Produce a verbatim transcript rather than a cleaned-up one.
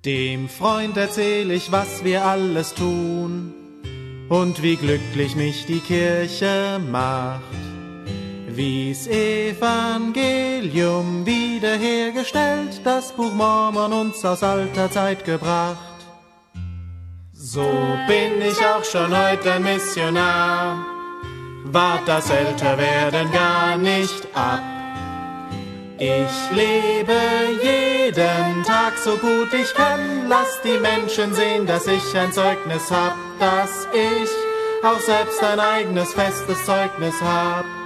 Dem Freund erzähl ich, was wir alles tun und wie glücklich mich die Kirche macht, wie's Evangelium wiederhergestellt, das Buch Mormon uns aus alter Zeit gebracht. So bin ich auch schon heute ein Missionar, wart das Älterwerden gar nicht ab. Ich lebe jeden Tag so gut ich kann, lass die Menschen sehen, dass ich ein Zeugnis hab, dass ich auch selbst ein eigenes festes Zeugnis hab.